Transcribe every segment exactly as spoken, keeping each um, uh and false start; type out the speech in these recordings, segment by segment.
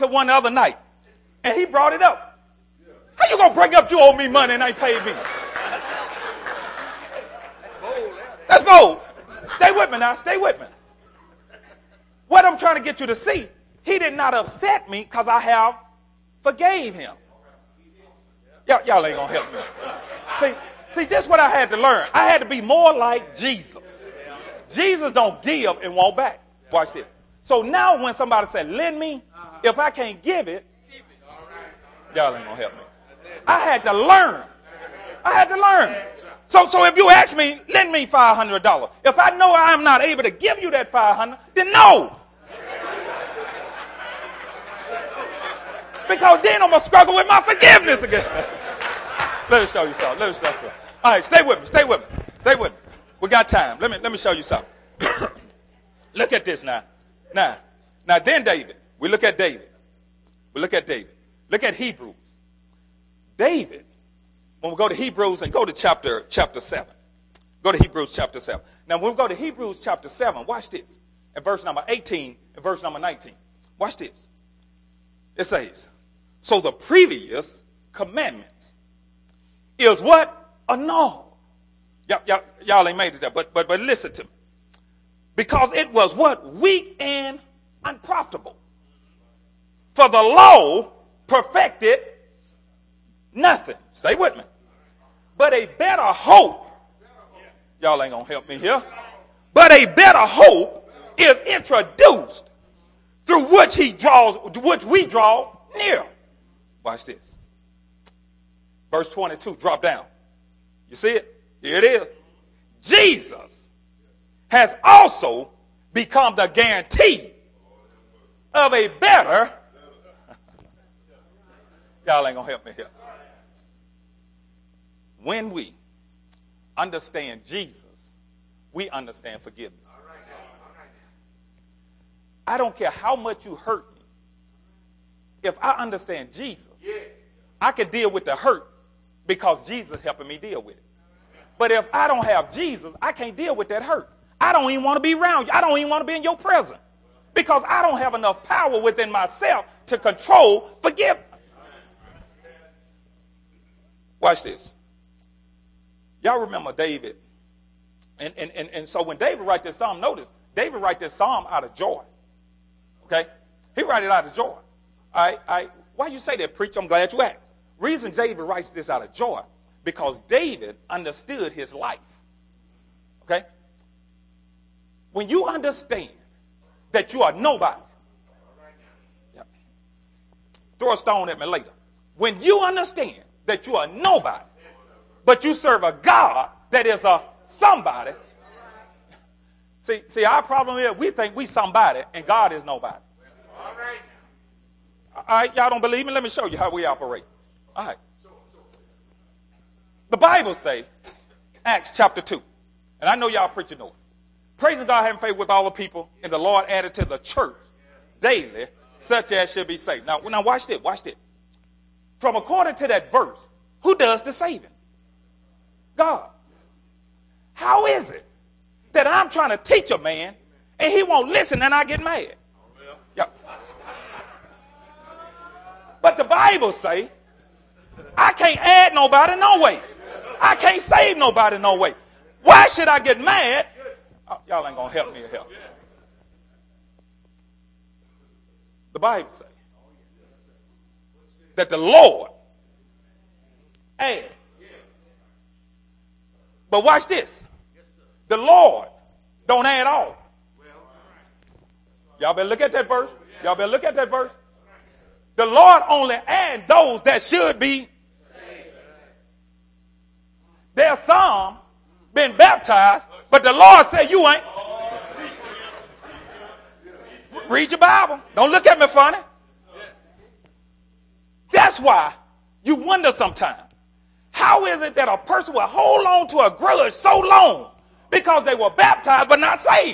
to one the other night, and he brought it up. How you gonna bring up you owe me money and ain't paid me? That's bold. Stay with me now. Stay with me. What I'm trying to get you to see, he did not upset me because I have forgave him. Y'all, y'all ain't gonna help me. See, see, this is what I had to learn. I had to be more like Jesus. Jesus don't give and won't back. Watch this. So now when somebody said, lend me, if I can't give it, y'all ain't gonna help me. I had to learn. I had to learn. So, so if you ask me, lend me five hundred dollars. If I know I'm not able to give you that five hundred dollars, then no. Because then I'm going to struggle with my forgiveness again. Let me show you something. Let me show you something. All right, stay with me. Stay with me. Stay with me. We got time. Let me, let me show you something. Look at this now. Now, now then David. We look at David. We look at David. Look at Hebrews. David, when we go to Hebrews and go to chapter, chapter seven. Go to Hebrews chapter seven. Now, when we go to Hebrews chapter seven, watch this. At verse number eighteen and verse number nineteen. Watch this. It says, so the previous commandments is what? Annulled. Y'all, y'all, y'all ain't made it there, but, but, but listen to me. Because it was what? Weak and unprofitable. For the law perfected nothing. Stay with me. But a better hope. Y'all ain't going to help me here. But a better hope is introduced through which he draws, which we draw near. Watch this. Verse twenty-two, drop down. You see it? Here it is. Jesus has also become the guarantee of a better. Y'all ain't going to help me here. When we understand Jesus, we understand forgiveness. I don't care how much you hurt me. If I understand Jesus, I can deal with the hurt because Jesus is helping me deal with it. But if I don't have Jesus, I can't deal with that hurt. I don't even want to be around you. I don't even want to be in your presence because I don't have enough power within myself to control forgiveness. Watch this. Y'all remember David. And, and, and, and so when David write this psalm, notice, David write this psalm out of joy. Okay? He write it out of joy. I, I, why you say that, preacher? I'm glad you asked. Reason David writes this out of joy, because David understood his life. Okay? When you understand that you are nobody, yeah, throw a stone at me later. When you understand that you are nobody, but you serve a God that is a somebody. See, see, our problem is we think we somebody and God is nobody. All right. All right, y'all don't believe me? Let me show you how we operate. All right. The Bible say, Acts chapter two, and I know y'all preaching know it. Praising God, having faith with all the people, and the Lord added to the church daily such as should be saved. Now, now watch this, watch this. From according to that verse, who does the saving? God. How is it that I'm trying to teach a man and he won't listen and I get mad? Yeah. But the Bible say, I can't add nobody no way. I can't save nobody no way. Why should I get mad? Oh, y'all ain't going to help me here. The Bible say that the Lord add. But watch this. The Lord don't add all. Y'all better look at that verse. Y'all better look at that verse. The Lord only add those that should be. There's some been baptized, but the Lord said you ain't. Read your Bible. Don't look at me funny. That's why you wonder sometimes. How is it that a person will hold on to a grudge so long because they were baptized but not saved?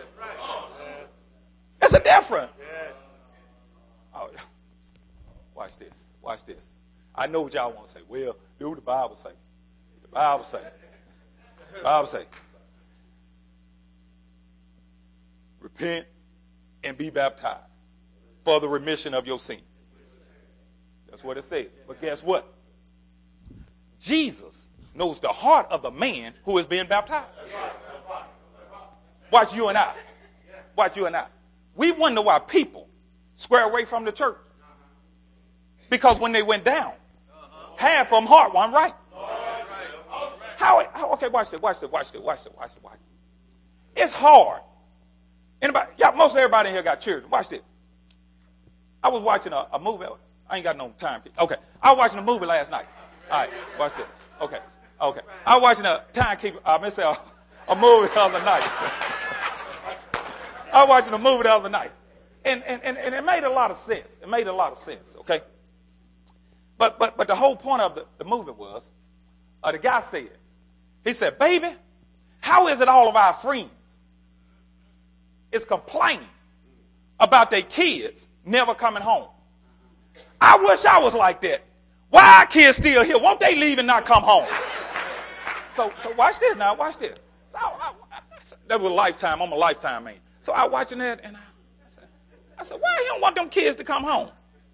It's a difference. Oh, watch this. Watch this. I know what y'all want to say. Well, do what the Bible say. The Bible say. The Bible say. Repent and be baptized for the remission of your sin. That's what it says. But guess what? Jesus knows the heart of the man who is being baptized. Watch you and I. Watch you and I. We wonder why people square away from the church. Because when they went down, half of them heart one right. How, how? Okay, watch this, watch this, watch this, watch this, watch this, watch this. It's hard. Anybody? Yeah, most everybody in here got children. Watch this. I was watching a, a movie. I ain't got no time. Okay, I was watching a movie last night. All right, watch this. Okay, okay. I was watching a timekeeper. I missed a, a movie the other night. I was watching a movie the other night, and and, and and it made a lot of sense. It made a lot of sense. Okay. But but but the whole point of the, the movie was, uh, the guy said, he said, baby, how is it all of our friends is complaining about their kids never coming home? I wish I was like that. Why are kids still here? Won't they leave and not come home? So so watch this now, watch this. So I, I, I, that was a lifetime. I'm a lifetime man. So I was watching that, and I, I said, I said, why he don't want them kids to come home?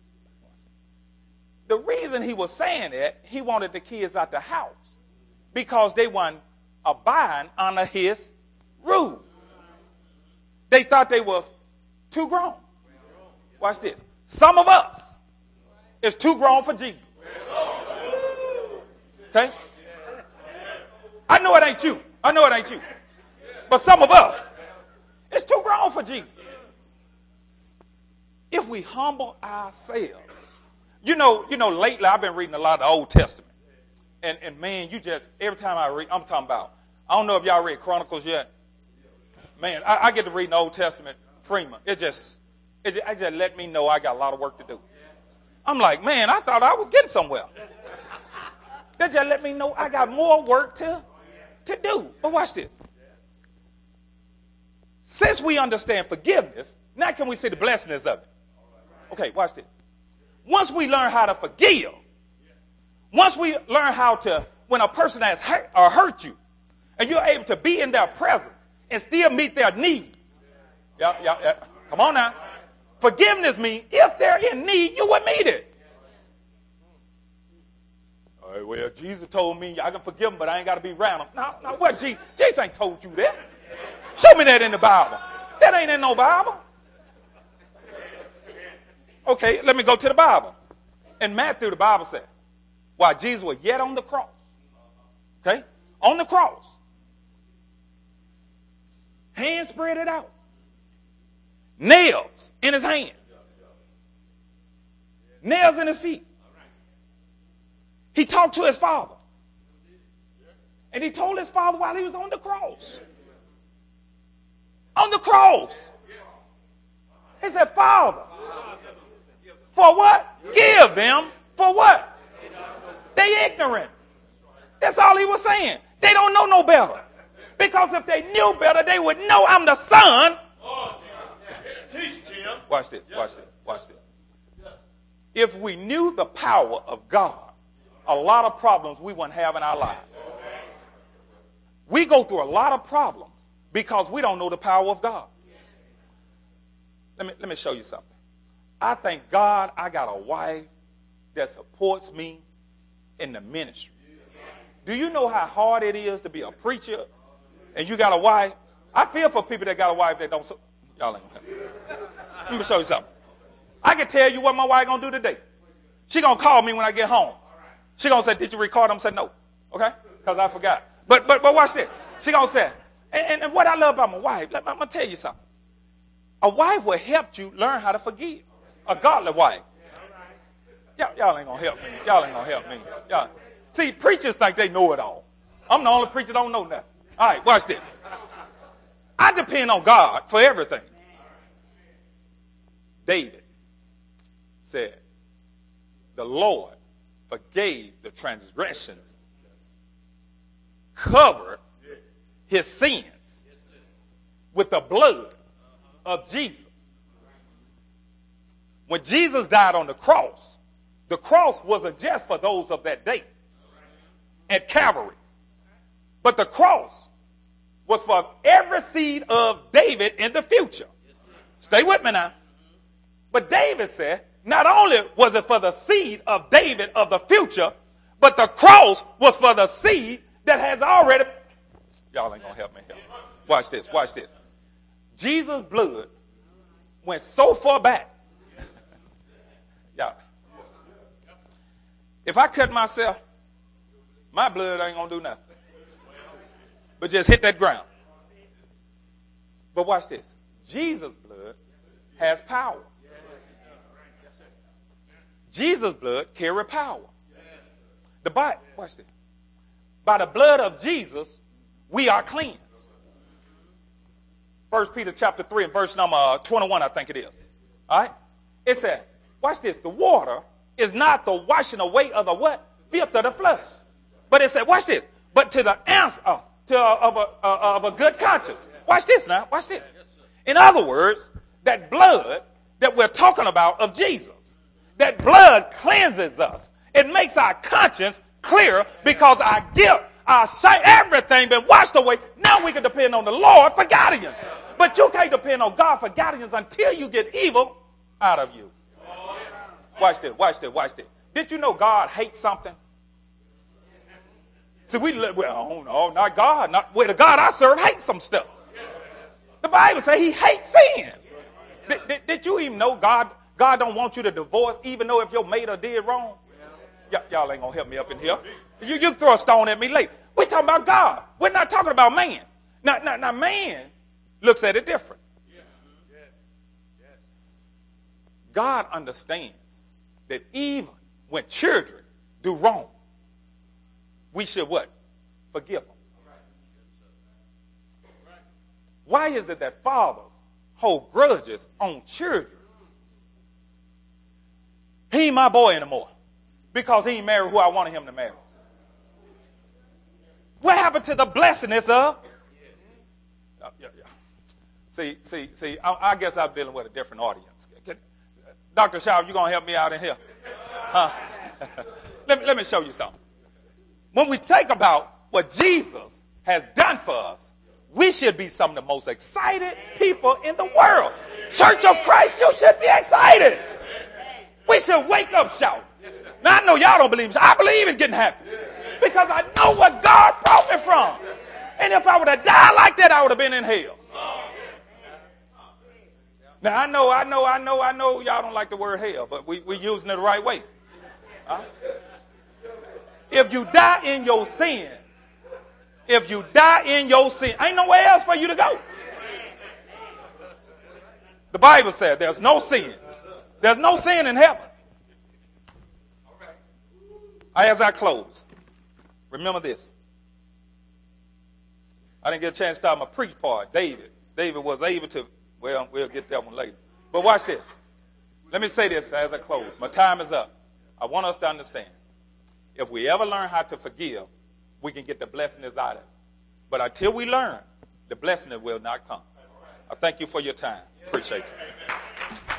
The reason he was saying that, he wanted the kids out the house because they weren't abiding under his rule. They thought they were too grown. Watch this. Some of us is too grown for Jesus. Okay? I know it ain't you. I know it ain't you. But some of us is too grown for Jesus. If we humble ourselves. You know, you know, lately I've been reading a lot of the Old Testament. And, and man, you just, every time I read, I'm talking about, I don't know if y'all read Chronicles yet. Man, I, I get to read the Old Testament, Freeman. It just, it just, it just let me know I got a lot of work to do. I'm like, man, I thought I was getting somewhere. That just let me know I got more work to, to do. But watch this. Since we understand forgiveness, now can we see the blessedness of it? Okay, watch this. Once we learn how to forgive, once we learn how to, when a person has hurt or hurt you, and you're able to be in their presence and still meet their needs. Yeah, yeah, yeah. Come on now. Forgiveness means if they're in need, you will meet it. All right, well, Jesus told me I can forgive them, but I ain't got to be around them. No, no, what? Jesus, Jesus ain't told you that. Show me that in the Bible. That ain't in no Bible. Okay, let me go to the Bible. In Matthew, the Bible said, while Jesus was yet on the cross, okay, on the cross, hands spread it out, nails in his hand, nails in his feet. He talked to his Father, and he told his Father while he was on the cross, on the cross, he said, Father, for what? Give them for what? They ignorant. That's all he was saying. They don't know no better. Because if they knew better, they would know I'm the son. Watch this, watch this, watch this. If we knew the power of God, a lot of problems we wouldn't have in our lives. We go through a lot of problems because we don't know the power of God. Let me, let me show you something. I thank God I got a wife that supports me in the ministry. Do you know how hard it is to be a preacher and you got a wife? I feel for people that got a wife that don't. Su- Y'all ain't gonna help me. Let me show you something. I can tell you what my wife gonna do today. She gonna call me when I get home. She gonna say, "Did you record?" I'm saying, "No." Okay, because I forgot. But but but watch this. She gonna say, and, and, and what I love about my wife, let, I'm gonna tell you something. A wife will help you learn how to forgive. A godly wife. Y'all, y'all ain't gonna help me. Y'all ain't gonna help me. Y'all. See, preachers think they know it all. I'm the only preacher that don't know nothing. All right, watch this. I depend on God for everything. David said, the Lord forgave the transgressions, covered his sins with the blood of Jesus. When Jesus died on the cross, the cross wasn't just for those of that day at Calvary, but the cross was for every seed of David in the future. Stay with me now. But David said, not only was it for the seed of David of the future, but the cross was for the seed that has already... Y'all ain't going to help me here. Watch this, watch this. Jesus' blood went so far back. Y'all. If I cut myself, my blood ain't going to do nothing. But just hit that ground. But watch this. Jesus' blood has power. Jesus' blood carry power. The Bible, watch this. By the blood of Jesus, we are cleansed. First Peter chapter three and verse number twenty-one, I think it is. All right? It said, watch this. The water is not the washing away of the what? Filth of the flesh. But it said, watch this. But to the answer uh, to, uh, of, a, uh, of a good conscience. Watch this now. Watch this. In other words, that blood that we're talking about of Jesus, that blood cleanses us. It makes our conscience clear because our guilt, our shame, everything been washed away. Now we can depend on the Lord for guidance. But you can't depend on God for guidance until you get evil out of you. Watch this, watch this, watch this. Did you know God hates something? See, we, well, oh no, not God. Not, well, the God I serve hates some stuff. The Bible says he hates sin. Did, did, did you even know God, God don't want you to divorce even though if your mate or did wrong? Y- y'all ain't going to help me up in here. You, you throw a stone at me later. We're talking about God. We're not talking about man. Now, now, now man looks at it different. God understands that even when children do wrong, we should what? Forgive them. Why is it that fathers hold grudges on children? He ain't my boy anymore because he ain't married who I wanted him to marry. What happened to the blessedness of? Uh, yeah, yeah. See, see, see, I, I guess I'm dealing with a different audience. Doctor Shaw, you going to help me out in here? Huh? let, me, let me show you something. When we think about what Jesus has done for us, we should be some of the most excited people in the world. Church of Christ, you should be excited. We should wake up shouting. Now, I know y'all don't believe me. I believe in getting happy because I know what God brought me from. And if I would have died like that, I would have been in hell. Now, I know, I know, I know, I know y'all don't like the word hell, but we, we're using it the right way. Huh? If you die in your sins, if you die in your sin, ain't nowhere else for you to go. The Bible says there's no sin. There's no sin in heaven. As I close, remember this. I didn't get a chance to start my preach part. David. David was able to, well, we'll get that one later. But watch this. Let me say this as I close. My time is up. I want us to understand. If we ever learn how to forgive, we can get the blessings out of it. But until we learn, the blessing will not come. I thank you for your time. Appreciate you.